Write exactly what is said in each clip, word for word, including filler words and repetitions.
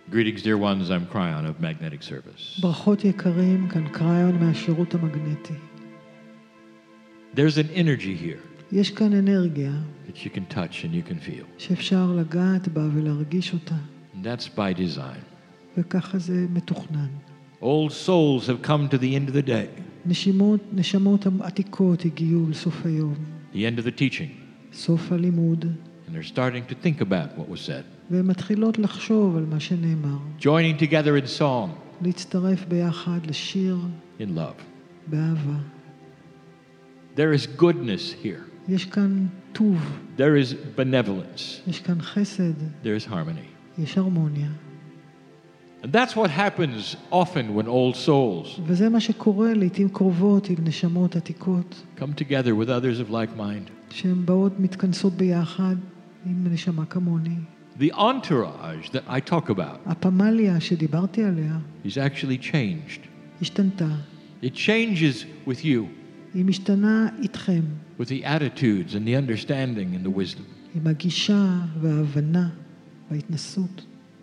Greetings, dear ones. I'm Cryon of Magnetic Service. ברכות יקרים, כאן קריון מהשירות המגנטי. There's an energy here יש כאן אנרגיה that you can touch and you can feel. שאפשר לגעת בה ולהרגיש אותה. And that's by design. וככה זה מתוכנן. Old souls have come to the end of the day, נשימות, נשמות עתיקות הגיעו לסוף היום. the end of the teaching, סוף הלימוד. and they're starting to think about what was said. והן מתחילות לחשוב על מה שנאמר. Joining together in song, להצטרף ביחד לשיר in love. באהבה. There is goodness here. יש כאן טוב. There is benevolence. יש כאן חסד. There is harmony. יש הרמוניה. And that's what happens often when old souls וזה מה שקורה לעתים קרובות עם נשמות עתיקות. come together with others of like mind. שהן באות מתכנסות ביחד עם נשמה כמוני. The entourage that I talk about הפמליה שדיברתי עליה is actually changed. השתנתה. It changes with you, היא משתנה איתכם. with the attitudes and the understanding and the wisdom. עם הגישה וההבנה וההתנסות.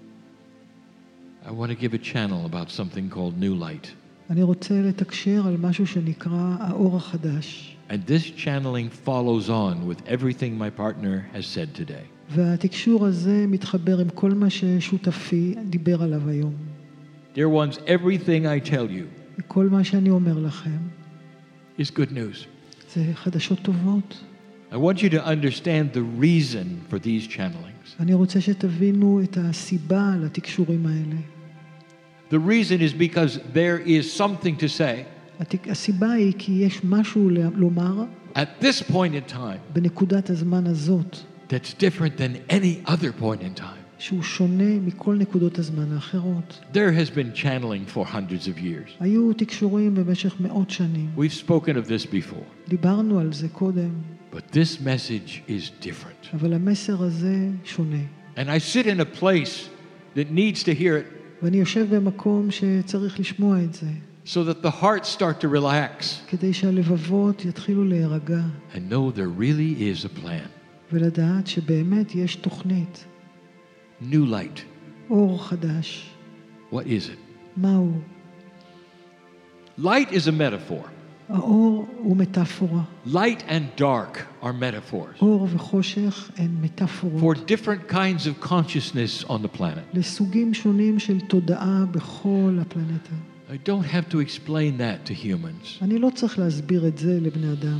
I want to give a channel about something called New Light. אני רוצה לתקשר על משהו שנקרא האור החדש. And this channeling follows on with everything my partner has said today. והתקשור הזה מתחבר עם כל מה ששותפי דיבר עליו היום. Dear ones, everything I tell you וכל מה שאני אומר לכם is good news. זה חדשות טובות. I want you to understand the reason for these channelings. אני רוצה שתבינו את הסיבה לתקשורים האלה. The reason is because there is something to say הסיבה היא כי יש משהו לומר at this point in time בנקודת הזמן הזאת that's different than any other point in time. שהוא שונה מכל נקודות הזמן האחרות. There has been channeling for hundreds of years. היו תקשורים במשך מאות שנים. We've spoken of this before. דיברנו על זה קודם. But this message is different. אבל המסר הזה שונה. And I sit in a place that needs to hear it ואני יושב במקום שצריך לשמוע את זה. so that the hearts start to relax כדי שהלבבות יתחילו להירגע. and know there really is a plan. ולדעת שבאמת יש תוכנית. New light. אור חדש. What is it? מהו? Light is a metaphor. האור הוא מטאפורה. Light and dark are metaphors אור וחושך הן מטאפורות. for different kinds of consciousness on the planet. לסוגים שונים של תודעה בכל הפלנטה. I don't have to explain that to humans. אני לא צריך להסביר את זה לבני אדם.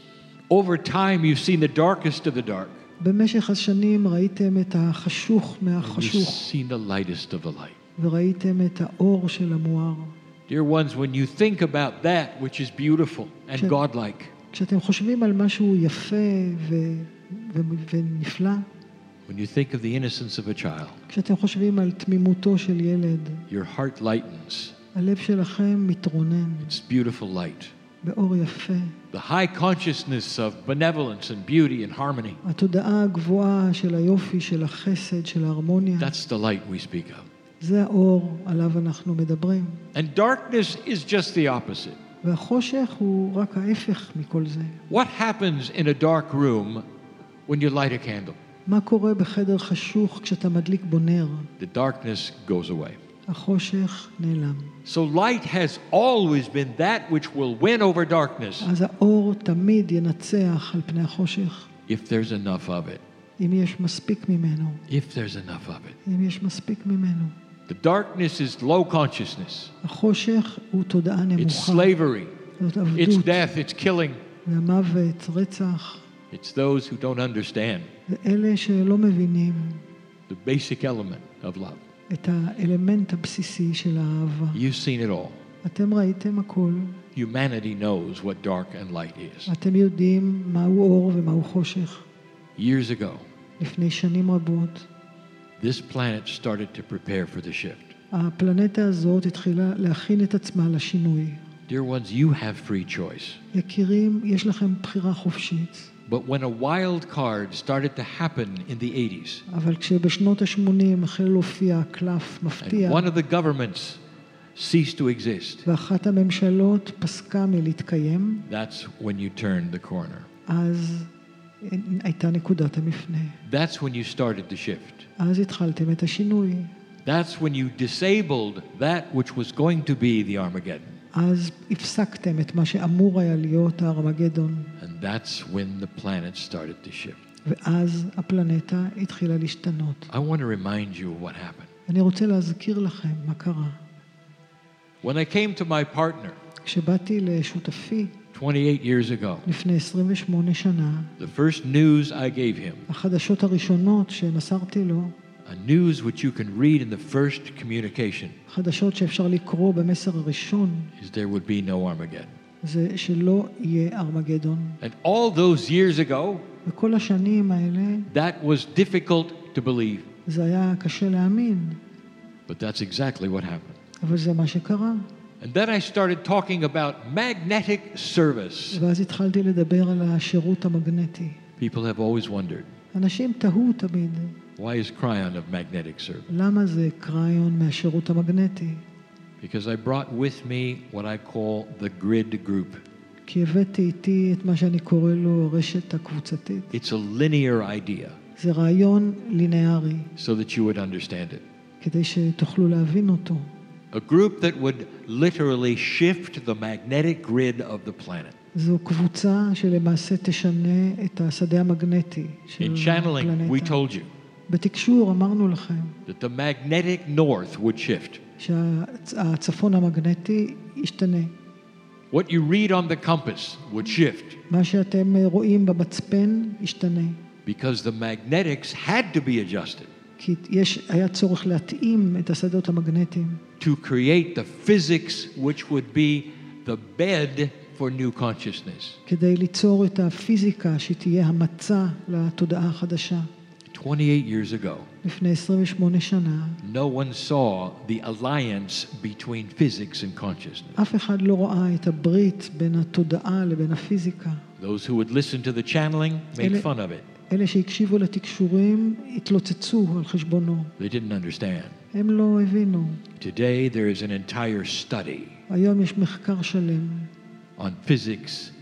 Over time, you've seen the darkest of the dark. במשך השנים ראיתם את החשוך You've מהחשוך, seen the lightest of the light. וראיתם את האור של המואר. Dear ones, when you think about that which is beautiful and Sure. godlike, כשאתם חושבים על משהו יפה ו- ו- ונפלא, when you think of the innocence of a child, כשאתם חושבים על תמימותו של ילד, your heart lightens. הלב שלכם מתרונן It's beautiful light. באור יפה. The high consciousness of benevolence and beauty and harmony. התודעה הגבוהה של היופי, של החסד, של ההרמוניה, That's the light we speak of. זה האור עליו אנחנו מדברים. And darkness is just the opposite. והחושך הוא רק ההפך מכל זה. What happens in a dark room when you light a candle? מה קורה בחדר חשוך כשאתה מדליק בו נר? The darkness goes away. החושך נעלם. So light has always been that which will win over darkness אז האור תמיד ינצח על פני החושך, if there's enough of it. אם יש מספיק ממנו. If there's enough of it. אם יש מספיק ממנו. The darkness is low consciousness. החושך הוא תודעה It's נמוכה. slavery. זאת It's עבדות. death. It's killing. והמוות, רצח. It's those who don't understand ואלה שלא מבינים the basic element of love. את האלמנט הבסיסי של האהבה. You've seen it all. אתם ראיתם הכל. Humanity knows what dark and light is. אתם יודעים מהו אור ומהו חושך. Years ago, לפני שנים רבות, this planet started to prepare for the shift. הפלנטה הזאת התחילה להכין את עצמה לשינוי. Dear ones, you have free choice. יקירים, יש לכם בחירה חופשית. But when a wild card started to happen in the eighties, אבל כשבשנות ה-שמונים החל להופיע קלף and מפתיע, one of the governments ceased to exist, ואחת הממשלות פסקה מלהתקיים, that's when you turned the corner. אז הייתה נקודת המפנה. That's when you started the shift. אז התחלתם את השינוי. That's when you disabled that which was going to be the Armageddon. אז הפסקתם את מה שאמור היה להיות הארמגדון, And that's when the planet started to shift. ואז הפלנטה התחילה להשתנות. I want to remind you of what happened. אני רוצה להזכיר לכם מה קרה. When I came to my partner כשבאתי לשותפי twenty-eight years ago, לפני עשרים ושמונה שנה, the first news I gave him, החדשות הראשונות שמסרתי לו, a news which you can read in the first communication, חדשות שאפשר לקרוא במסר הראשון, is there would be no Armageddon. זה שלא יהיה ארמגדון. And all those years ago, וכל השנים האלה, that was difficult to believe. זה היה קשה להאמין, But that's exactly what happened. אבל זה מה שקרה. And then I started talking about magnetic service. ואז התחלתי לדבר על השירות המגנטי. People have always wondered, אנשים תהו תמיד, why is Cryon of magnetic service? למה זה קריון מהשירות המגנטי? Because I brought with me what I call the grid group. כי הבאתי איתי את מה שאני קורא לו הרשת הקבוצתית. It's a linear idea, זה רעיון לינארי, so that you would understand it. כדי שתוכלו להבין אותו. A group that would literally shift the magnetic grid of the planet. זו קבוצה שלמעשה תשנה את השדה המגנטי של In channeling, we הפלנטה. told you בתקשור אמרנו לכם that the magnetic north would shift. שהצפון המגנטי ישתנה. What you read on the compass would shift מה שאתם רואים במצפן ישתנה. because the magnetics had to be adjusted כי יש, היה צורך להתאים את השדות המגנטיים. to create the physics which would be the bed for new consciousness. כדי ליצור את הפיזיקה שתהיה המצע לתודעה החדשה. twenty-eight years ago, לפני עשרים ושמונה שנה, no one saw the alliance between physics and consciousness. אף אחד לא ראה את הברית בין התודעה לבין הפיזיקה. Those who would listen to the channeling made Ele- fun of it. אלה שהקשיבו לתקשורים התלוצצו על חשבונו. They didn't understand. הם לא הבינו. Today there is an entire study היום יש מחקר שלם on physics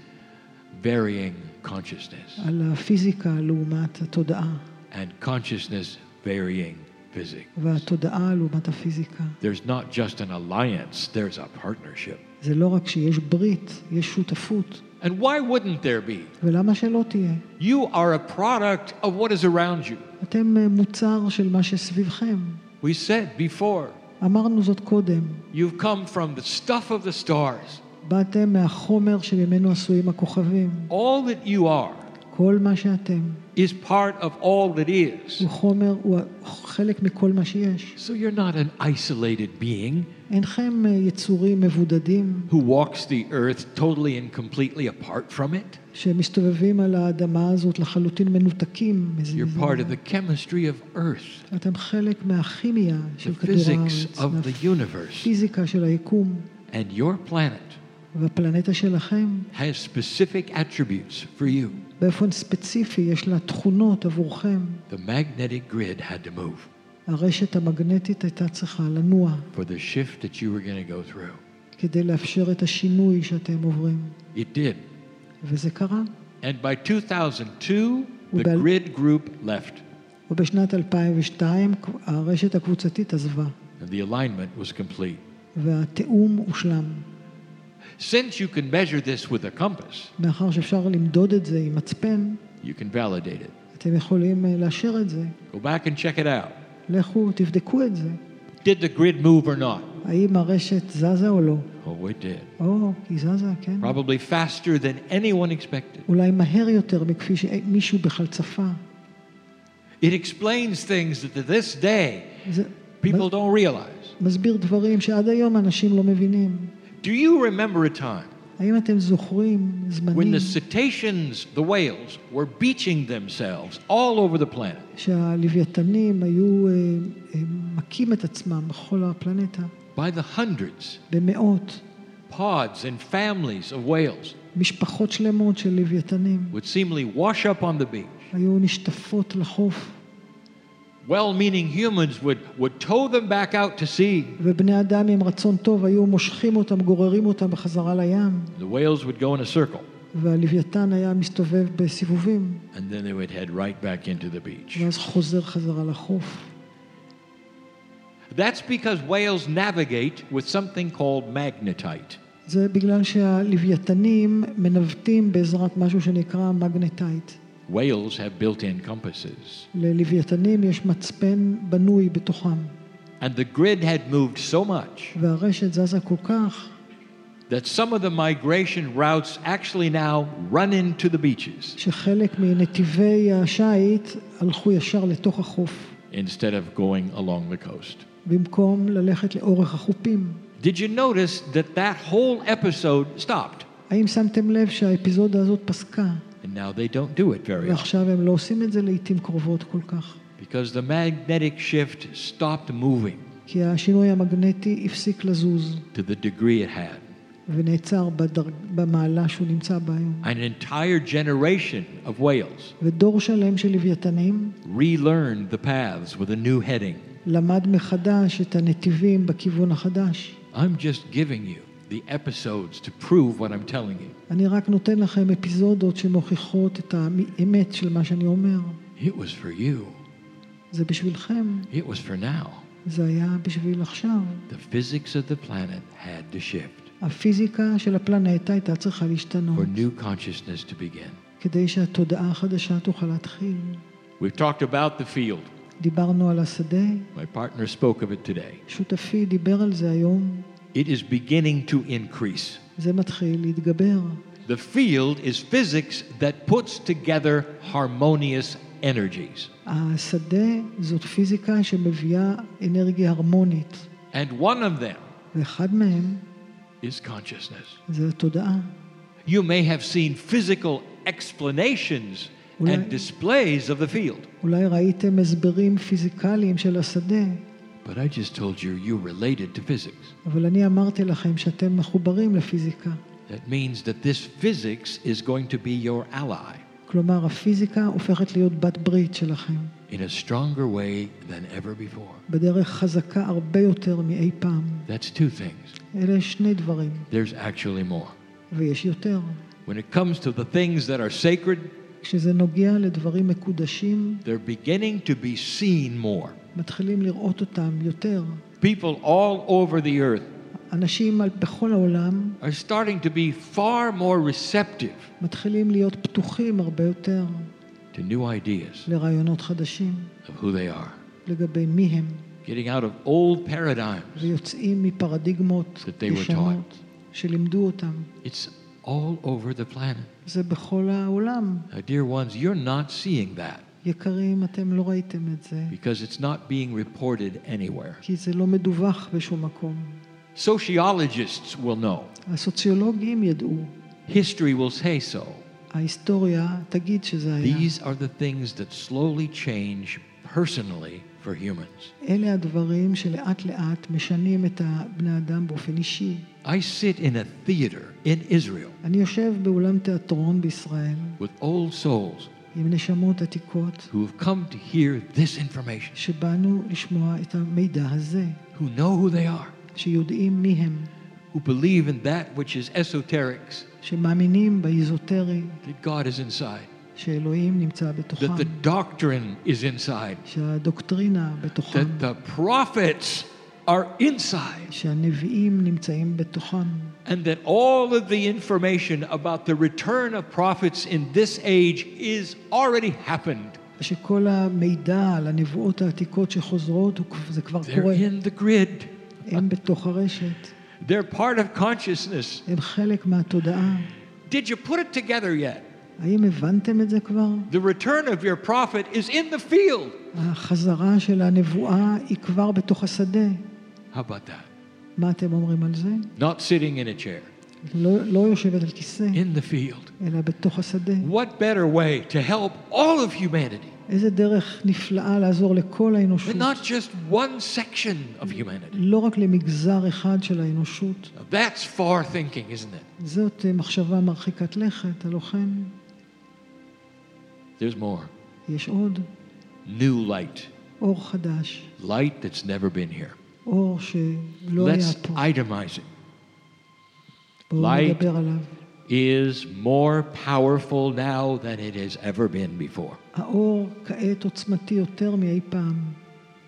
varying consciousness על הפיזיקה לעומת התודעה, and consciousness varying physics. והתודעה לעומת הפיזיקה. There's not just an alliance, there's a partnership. זה לא רק שיש ברית, יש שותפות. And why wouldn't there be? ולמה שלא תהיה? You are a product of what is around you. אתם מוצר של מה שסביבכם. We said before, אמרנו זאת קודם. you've come from the stuff of the stars. באתם מהחומר שממנו עשויים הכוכבים. All that you are כל מה שאתם is part of all that is. הוא חומר, הוא חלק מכל מה שיש. So you're not an isolated being אינכם יצורים מבודדים who walks the earth totally and completely apart from it. שמסתובבים על האדמה הזאת לחלוטין מנותקים מזה. You're part of the chemistry of earth, אתם חלק מהכימיה the של כדור physics הארץ, of the universe. מהפיזיקה של היקום. And your planet והפלנטה שלכם, has specific attributes for you. באופן ספציפי, יש לה תכונות עבורכם. The magnetic grid had to move הרשת המגנטית הייתה צריכה לנוע for the shift that you were going to go through. כדי לאפשר את השינוי שאתם עוברים. It did. וזה קרה. And by two thousand two, the Well- grid group left. ובשנת אלפיים ושתיים הרשת הקבוצתית עזבה, And the alignment was complete. והתאום הושלם. Since you can measure this with a compass, מאחר שאפשר למדוד את זה עם מצפן, you can validate it. אתם יכולים אה, לאשר את זה. Go back and check it out. לכו, תבדקו את זה. Did the grid move or not? האם הרשת זזה או לא? Oh, it did. או, היא זזה, כן. Probably faster than anyone expected. אולי מהר יותר מכפי שמישהו בכלל צפה. It explains things that to this day זה people don't realize. מסביר דברים שעד היום אנשים לא מבינים. Do you remember a time האם אתם זוכרים when זמנים the cetaceans, the whales, were beaching themselves all over the planet? שהלוויתנים היו אה, אה, מכים את עצמם בכל הפלנטה, By the hundreds, במאות, pods and families of whales משפחות שלמות של לוויתנים would seemingly wash up on the beach. היו נשטפות לחוף, Well-meaning humans would, would tow them back out to sea. ובני אדם עם רצון טוב היו מושכים אותם, גוררים אותם בחזרה לים, The whales would go in a circle, והלוויתן היה מסתובב בסיבובים, and then they would head right back into the beach. ואז חוזר חזרה לחוף. That's because whales navigate with something called magnetite. זה בגלל שהלוויתנים מנווטים בעזרת משהו שנקרא מגנטייט. Whales have built-in compasses. ללוויתנים יש מצפן בנוי בתוכם. And the grid had moved so much והרשת זזה כל כך, that some of the migration routes actually now run into the beaches שחלק מנתיבי השיט הלכו ישר לתוך החוף, instead of going along the coast. במקום ללכת לאורך החופים. Did you notice that that whole episode stopped? האם שמתם לב שהאפיזודה הזאת פסקה? And now they don't do it very often ועכשיו הם לא עושים את זה לעתים קרובות כל כך. because the magnetic shift stopped moving כי השינוי המגנטי הפסיק לזוז to the degree it had. ונעצר בדר... במעלה שהוא נמצא בה היום. An entire generation of whales ודור שלם של לוויתנים relearned the paths with a new heading. למד מחדש את הנתיבים בכיוון החדש. I'm just giving you the episodes to prove what I'm telling you. אני רק נותן לכם אפיזודות שמוכיחות את האמת של מה שאני אומר. It was for you. זה בשבילכם. It was for now. זה היה בשביל עכשיו. The physics of the planet had to shift הפיזיקה של הפלנטה הייתה צריכה להשתנות for new consciousness to begin. כדי שהתודעה החדשה תוכל להתחיל. We've talked about the field. דיברנו על השדה. My partner spoke of it today. שותפי דיבר על זה היום. It is beginning to increase. זה מתחיל להתגבר. The field is physics that puts together harmonious energies. השדה זאת פיזיקה שמביאה אנרגיה הרמונית. And one of them ואחד מהם is consciousness. זה התודעה. You may have seen physical explanations אולי- and displays of the field, אולי ראיתם הסברים פיזיקליים של השדה, but I just told you you're related to physics. אבל אני אמרתי לכם שאתם מחוברים לפיזיקה. That means that this physics is going to be your ally כלומר, הפיזיקה הופכת להיות בת ברית שלכם, in a stronger way than ever before. בדרך חזקה הרבה יותר מאי פעם. That's two things. אלה שני דברים, There's actually more. ויש יותר. When it comes to the things that are sacred, כשזה נוגע לדברים מקודשים, they're beginning to be seen more. מתחילים לראות אותם יותר. People all over the earth אנשים על- בכל העולם are starting to be far more receptive מתחילים להיות פתוחים הרבה יותר to new ideas לרעיונות חדשים of who they are, לגבי מי הם, getting out of old paradigms ויוצאים מפרדיגמות that they were ישנות שלימדו אותם. It's all over the planet. זה בכל העולם. Now, dear ones, you're not seeing that יקרים, אתם לא ראיתם את זה, because it's not being reported anywhere. כי זה לא מדווח בשום מקום. Sociologists will know. הסוציולוגים ידעו, History will say so. ההיסטוריה תגיד שזה היה. These are the things that slowly change personally for humans. אלה הדברים שלאט לאט משנים את הבני אדם באופן אישי. I sit in a theater in Israel אני יושב באולם תיאטרון בישראל with old souls עם נשמות עתיקות who have come to hear this information, שבאנו לשמוע את המידע הזה, who know who they are, שיודעים מי הם, who believe in that which is esoterics, שמאמינים באיזוטרי, that God is inside, שאלוהים נמצא בתוכם, that the doctrine is inside, שהדוקטרינה בתוכם, that the prophets are inside, שהנביאים נמצאים בתוכם, and that all of the information about the return of prophets in this age is already happened. שכל המידע על הנבואות העתיקות שחוזרות, זה כבר They're קורה. in the grid. הם בתוך הרשת. They're part of consciousness. הם חלק מהתודעה. Did you put it together yet? האם הבנתם את זה כבר? The return of your prophet is in the field. החזרה של הנבואה היא כבר בתוך השדה. How about that? מה אתם אומרים על זה? Not sitting in a chair, לא, לא יושבת על כיסא, in the field. אלא בתוך השדה. What better way to help all of humanity איזה דרך נפלאה לעזור לכל האנושות. than not just one section of humanity? לא רק למגזר אחד של האנושות. Now, that's far thinking, isn't it? זאת מחשבה מרחיקת לכת, הלא כן? There's more. יש עוד New light. אור חדש. Light that's never been here. אור שלא היה Let's פה. itemize it. בואו light. נדבר עליו. Is more powerful now than it has ever been before. האור כעת עוצמתי יותר מאי פעם.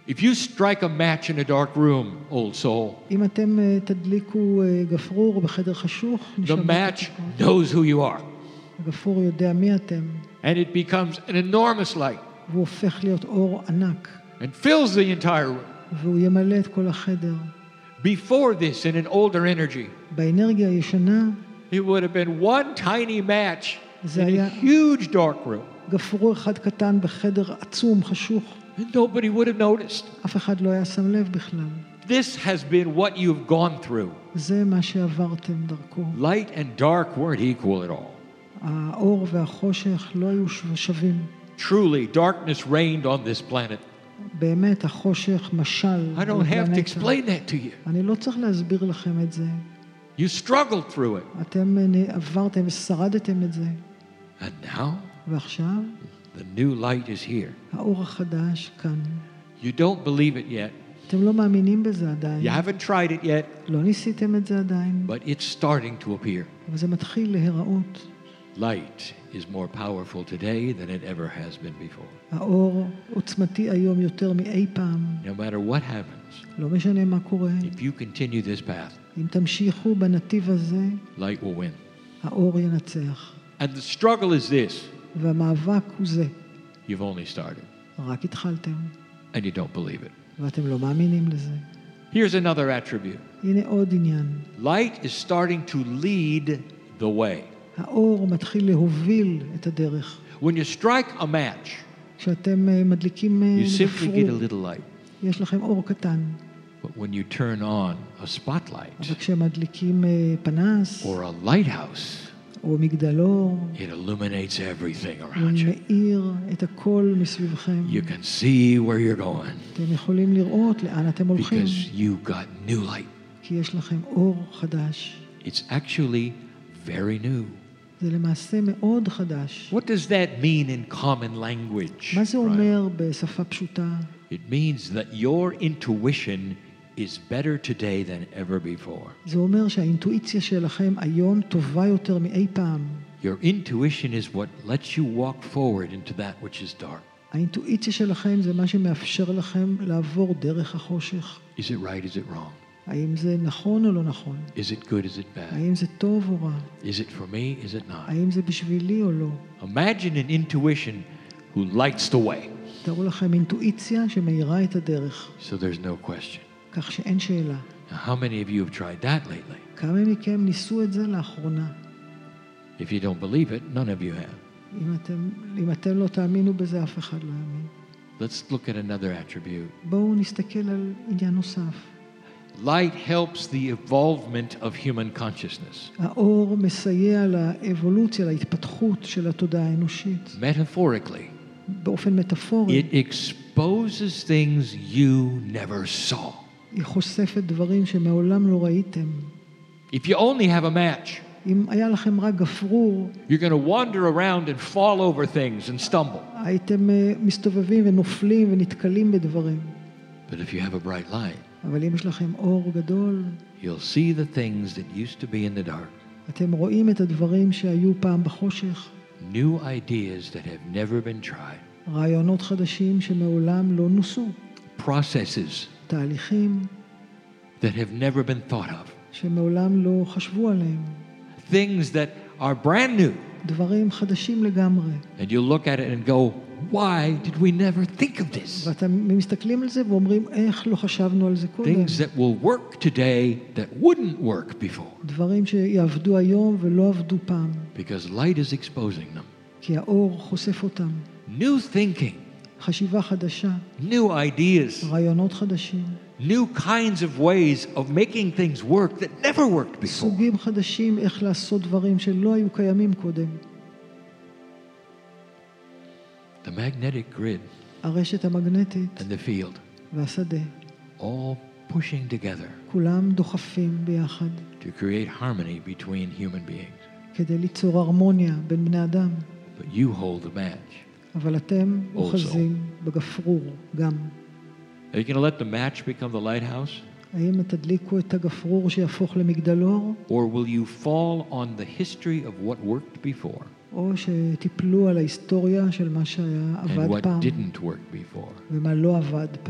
If you strike a match in a dark room, old soul, אם אתם אה, תדליקו אה, גפרור בחדר חשוך, the נשמות match מתוקות. knows who you are. הגפרור יודע מי אתם, And it becomes an enormous light והוא הופך להיות אור ענק, and fills the entire room. והוא ימלא את כל החדר. Before this, in an older energy, באנרגיה הישנה, it would have been one tiny match זה in a היה huge dark room. גפרור אחד קטן בחדר עצום, חשוך. And nobody would have noticed. אף אחד לא היה שם לב בכלל. This has been what you've gone through. זה מה שעברתם דרכו. Light and dark weren't equal at all. האור והחושך לא היו שווים. Truly, darkness reigned on this planet. באמת, החושך משל. I don't have to explain that to you. אני לא צריך להסביר לכם את זה. You struggled through it. אתם עברתם ושרדתם את זה. And now, ועכשיו, the new light is here. האור החדש כאן. You don't believe it yet. אתם לא מאמינים בזה עדיין. You haven't tried it yet, לא ניסיתם את זה עדיין. but it's starting to appear. אבל זה מתחיל להיראות. Light is more powerful today than it ever has been before. האור עוצמתי היום יותר מאי פעם. No matter what happens, לא משנה מה קורה. if you continue this path, אם תמשיכו בנתיב הזה, light will win. האור ינצח. And the struggle is this. והמאבק הוא זה. You've only started, רק התחלתם, and you don't believe it. ואתם לא מאמינים לזה. Here's another attribute. הנה עוד עניין. Light is starting to lead the way. האור מתחיל להוביל את הדרך. When you strike a match, כשאתם אה, מדליקים אה, you simply get a גפרור, little light. יש לכם אור קטן. But when you turn on a spotlight אבל כשמדליקים אה, פנס, or a lighthouse, או מגדלור, it illuminates everything הוא around you. מאיר את הכל מסביבכם. You can see where you're going אתם יכולים לראות לאן אתם הולכים, because you got new light. כי יש לכם אור חדש. It's actually very new. זה למעשה מאוד חדש. What does that mean in common language? מה זה Brian? אומר בשפה פשוטה? It means that your intuition is better today than ever before. זה אומר שהאינטואיציה שלכם היום טובה יותר מאי פעם. Your intuition is what lets you walk forward into that which is dark. האינטואיציה שלכם זה מה שמאפשר לכם לעבור דרך החושך. Is it right? Is it wrong? האם זה נכון או לא נכון? Is it good? Is it bad? האם זה טוב או רע? Is it for me? Is it not? האם זה בשבילי או לא? Imagine an intuition who lights the way, תארו לכם אינטואיציה שמאירה את הדרך, so there's no question. כך שאין שאלה. Now, how many of you have tried that lately? כמה מכם ניסו את זה לאחרונה? If you don't believe it, none of you have. אם אתם, אם אתם לא תאמינו בזה, אף אחד לא יאמין. Let's look at another attribute. בואו נסתכל על עניין נוסף. Light helps the evolvement of human consciousness. האור מסייע לאבולוציה, להתפתחות של התודעה האנושית. Metaphorically, באופן מטאפורי, it exposes things you never saw. היא חושפת דברים שמעולם לא ראיתם. If you only have a match, אם היה לכם רק גפרור, you're going to wander around and fall over things and stumble. הייתם אה, מסתובבים ונופלים ונתקלים בדברים. But if you have a bright light, אבל אם יש לכם אור גדול, you'll see the things that used to be in the dark. אתם רואים את הדברים שהיו פעם בחושך, New ideas that have never been tried. רעיונות חדשים שמעולם לא נוסו, Processes תהליכים that have never been thought of. שמעולם לא חשבו עליהם, Things that are brand new. דברים חדשים לגמרי. And you look at it and go, why did we never think of this? ואתם מסתכלים על זה ואומרים, איך לא חשבנו על זה קודם? Things that will work today that wouldn't work before. דברים שיעבדו היום ולא עבדו פעם, Because light is exposing them. כי האור חושף אותם. New thinking, חשיבה חדשה, new ideas, רעיונות חדשים, new kinds of ways of making things work that never worked before. סוגים חדשים איך לעשות דברים שלא היו קיימים קודם. The magnetic grid הרשת המגנטית and the field, והשדה, all pushing together כולם דוחפים ביחד to create harmony between human beings. כדי ליצור הרמוניה בין בני אדם. But you hold the match. אבל אתם אוחזים בגפרור גם. Are you going to let the match become the lighthouse? האם תדליקו את הגפרור שיהפוך למגדלור, Or will you fall on the history of what worked before או שתיפלו על ההיסטוריה של מה שהיה and עבד what פעם didn't work before? ומה לא עבד פעם?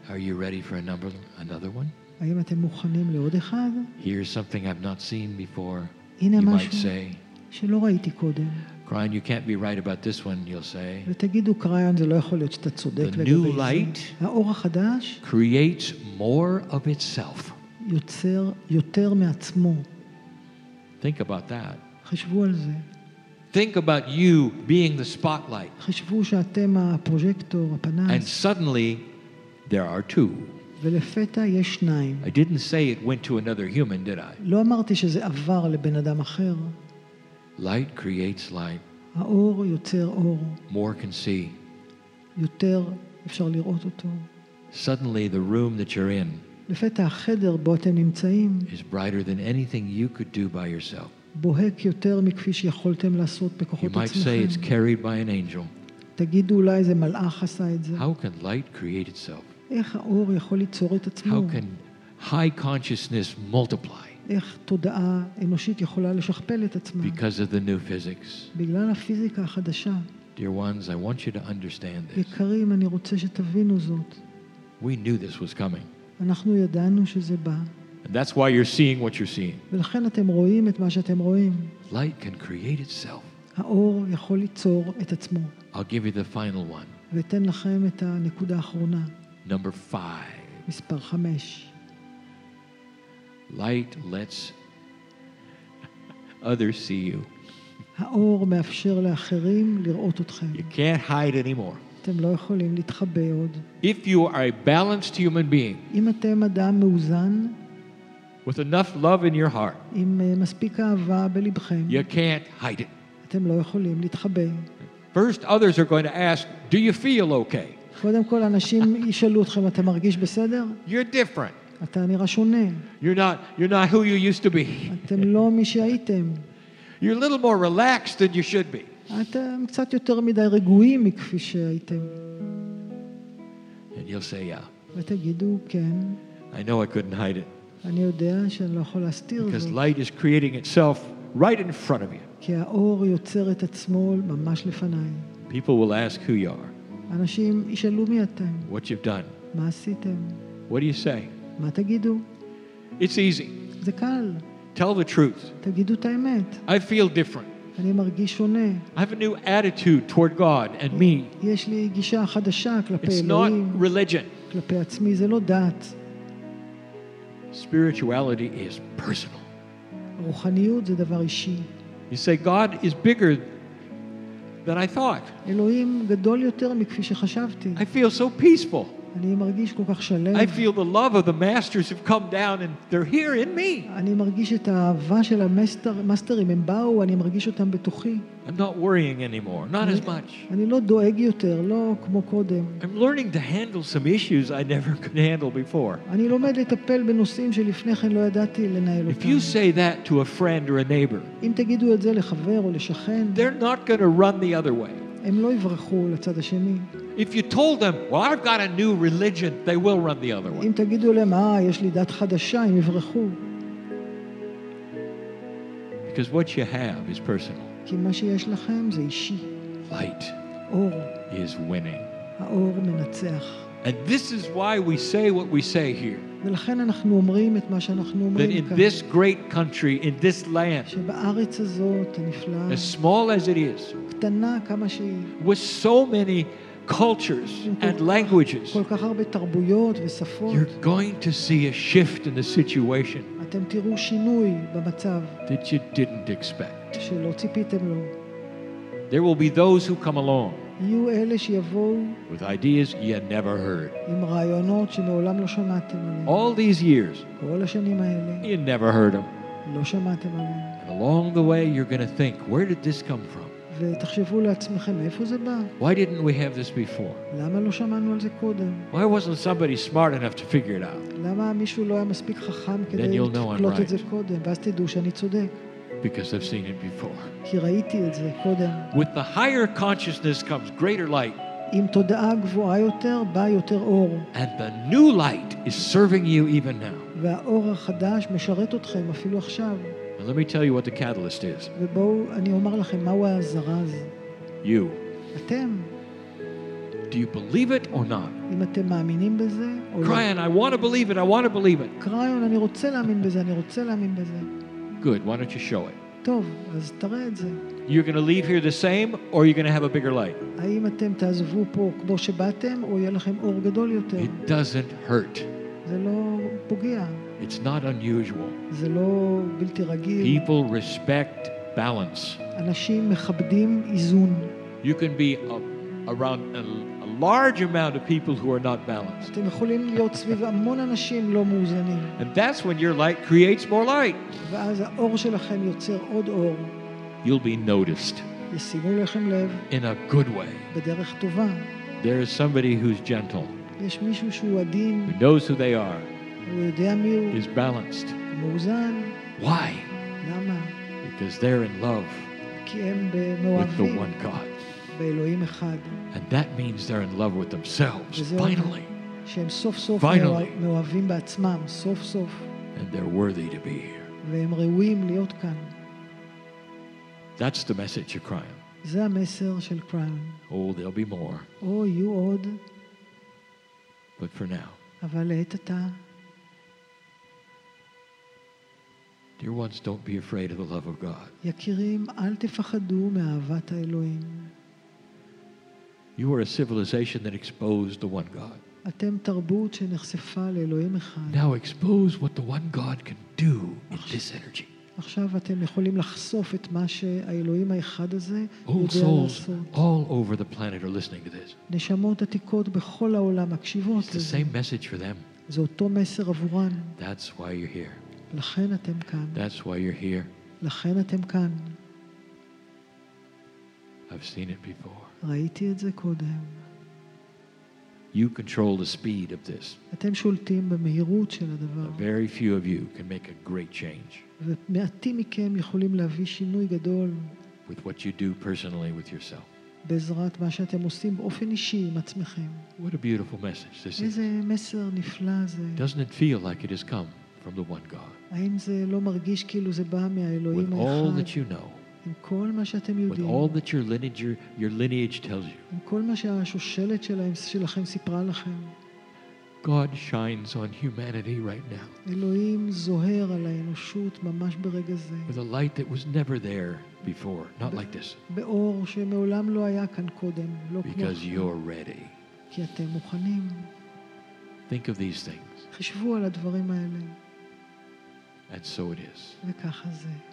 Are you ready for another, another one? האם אתם מוכנים לעוד אחד? Here's something I've not seen before. הנה You might משהו say. שלא ראיתי קודם. Crying, you can't be right about this one, you'll say. ותגידו, קריין, זה לא יכול להיות שאתה צודק The לגבי new זה. light האור החדש creates more of itself. יוצר יותר מעצמו. Think about that. חשבו על זה. Think about you being the spotlight. חשבו שאתם הפרוז'קטור, And הפנס, suddenly, there are two. ולפתע יש שניים. I didn't say it went to another human, did I? לא אמרתי שזה עבר לבן אדם אחר. Light creates light. האור יוצר אור. More can see. יותר אפשר לראות אותו. Suddenly, the room that you're in לפתע החדר בו אתם נמצאים is brighter than anything you could do by yourself. בוהק יותר מכפי שיכולתם לעשות You בכוחות might say it's עצמכם. carried by an angel. תגידו, אולי איזה מלאך עשה את זה. How can light create itself? איך האור יכול ליצור את עצמו? How can high consciousness multiply? איך תודעה אנושית יכולה לשכפל את עצמה? Because of the new physics. בגלל הפיזיקה החדשה. Dear ones, I want you to understand this. יקרים, אני רוצה שתבינו זאת. We knew this was coming. אנחנו ידענו שזה בא, And that's why you're seeing what you're seeing. ולכן אתם רואים את מה שאתם רואים. Light can create itself. האור יכול ליצור את עצמו. I'll give you the final one. ואתן לכם את הנקודה האחרונה, Number five. מספר חמש. Light lets others see you. האור מאפשר לאחרים לראות אתכם. You can't hide anymore. אתם לא יכולים להתחבא עוד. If you are a balanced human being אם אתם אדם מאוזן, with enough love in your heart, עם אה, מספיק אהבה בלבכם, you can't hide it. אתם לא יכולים להתחבא. First, others are going to ask, do you feel okay? קודם כל, אנשים ישאלו אתכם, אתה מרגיש בסדר? You're different. אתה נראה שונה. You're not, you're not who you used to be. אתם לא מי שהייתם. You're a little more relaxed than you should be. אתם קצת יותר מדי רגועים מכפי שהייתם. And you'll say, yeah, ותגידו, כן, I know I couldn't hide it. אני יודע שאני לא יכול להסתיר Because זאת. light is creating itself right in front of you. כי האור יוצר את עצמו ממש לפניי. People will ask who you are, אנשים ישאלו מי אתם, what you've done. מה עשיתם, What do you say? מה תגידו? It's easy. זה קל, Tell the truth. תגידו את האמת. I feel different. אני מרגיש שונה. I have a new attitude toward God and me. יש לי גישה חדשה כלפי It's not אלוהים, religion. כלפי עצמי, זה לא דת. Spirituality is personal. רוחניות זה דבר אישי. You say, God is bigger than I thought. אלוהים גדול יותר מכפי שחשבתי. I feel so peaceful. אני מרגיש כל כך שלם. I feel the love of the masters have come down and they're here in me. אני מרגיש את האהבה של המאסטרים, הם באו, אני מרגיש אותם בתוכי. I'm not worrying anymore, not as much. אני לא דואג יותר, לא כמו קודם. I'm learning to handle some issues I never could handle before. אני לומד לטפל בנושאים שלפני כן לא ידעתי לנהל If אותם. you say that to a friend or a neighbor, אם תגידו את זה לחבר או לשכן, they're not going to run the other way. הם לא יברחו לצד השני. If you told them, well, I've got a new religion, they will run the other way. אם תגידו להם, אה, יש לי דת חדשה, הם יברחו. Because what you have is personal. כי מה שיש לכם זה אישי. Light אור. is winning. האור מנצח. And this is why we say what we say here. ולכן אנחנו אומרים את מה שאנחנו That אומרים in כאן. this great country, in this land, שבארץ הזאת הנפלאה, as small as it is, קטנה כמה שהיא, with so many cultures and languages, כל כך הרבה תרבויות ושפות, you're going to see a shift in the situation אתם תראו שינוי במצב that you didn't expect. שלא ציפיתם לו. There will be those who come along יהיו אלה שיבואו with ideas you never heard. עם רעיונות שמעולם לא שמעתם עליהם. All these years, כל השנים האלה you never heard them. לא שמעתם עליהם. And along the way, you're going to think, where did this come from? ותחשבו לעצמכם, מאיפה זה בא? Why didn't we have this before? למה לא שמענו על זה קודם? Why wasn't somebody smart enough to figure it out? למה מישהו לא היה מספיק חכם כדי you'll know I'm לקלוט את זה right. קודם? ואז תדעו שאני צודק. Because I've seen it before. כי ראיתי את זה קודם. With the higher consciousness comes greater light. עם תודעה גבוהה יותר, בא יותר אור. And the new light is serving you even now. והאור החדש משרת אתכם אפילו עכשיו. And let me tell you what the catalyst is. ובואו, אני אומר לכם, מהו הזרז? You. אתם. Do you believe it or not? אם אתם מאמינים בזה או לא. Crying, I want to believe it, I want to believe it. קריון, אני רוצה להאמין בזה, אני רוצה להאמין בזה. Good, why don't you show it? טוב, אז תראה את זה. You're going to leave here the same, or you're going to have a bigger light? האם אתם תעזבו פה כמו שבאתם, או יהיה לכם אור גדול יותר? It doesn't hurt. זה לא פוגע. It's not unusual. זה לא בלתי רגיל. People respect balance. אנשים מכבדים איזון. You can be a, around a, a large amount of people who are not balanced. אתם יכולים להיות סביב המון אנשים לא מאוזנים. And that's when your light creates more light. ואז האור שלכם יוצר עוד אור. You'll be noticed ישימו לכם לב. in a good way. בדרך טובה. There is somebody who's gentle, יש מישהו שהוא עדין. who knows who they are, הוא יודע מי הוא. is balanced. מאוזן. Why? למה? Because they're in love כי הם with the מאוהבים one God. באלוהים אחד. And that means they're in love with themselves, וזה אומר finally. שהם סוף סוף Finally. מאוהבים בעצמם, סוף סוף. And they're worthy to be here. והם ראויים להיות כאן. That's the message of Crying. זה המסר של קריון. Oh, there'll be more. או יהיו עוד, But for now, אבל לעת עתה, dear ones, don't be afraid of the love of God. יקירים, אל תפחדו מאהבת האלוהים. You are a civilization that exposed the one God. אתם תרבות שנחשפה לאלוהים אחד. Now expose what the one God can do in this energy. עכשיו אתם יכולים לחשוף את מה שהאלוהים האחד הזה Old יודע souls לעשות. all over the planet are listening to this. נשמות עתיקות בכל העולם מקשיבות It's the לזה. same message for them. זה אותו מסר עבורן. That's why you're here. לכן אתם כאן. That's why you're here. לכן אתם כאן. I've seen it before. ראיתי את זה קודם. You control the speed of this. אתם שולטים במהירות של הדבר. Very few of you can make a great change ומעטים מכם יכולים להביא שינוי גדול with what you do personally with yourself. בעזרת מה שאתם עושים באופן אישי עם עצמכם. What a beautiful message this is. איזה מסר נפלא זה. Doesn't it feel like it has come from the one God? האם זה לא מרגיש כאילו זה בא With מהאלוהים all האחד? that you know, עם כל מה שאתם with יודעים, all that your lineage, your, your lineage tells you, עם כל מה שהשושלת שלהם, שלכם סיפרה לכם. God shines on humanity right now אלוהים זוהר על האנושות ממש ברגע זה. with a light that was never there before, not like this, באור שמעולם לא היה כאן קודם, לא כמו because עכשיו. you're ready. כי אתם מוכנים. Think of these things, חשבו על הדברים האלה, and so it is. וככה זה.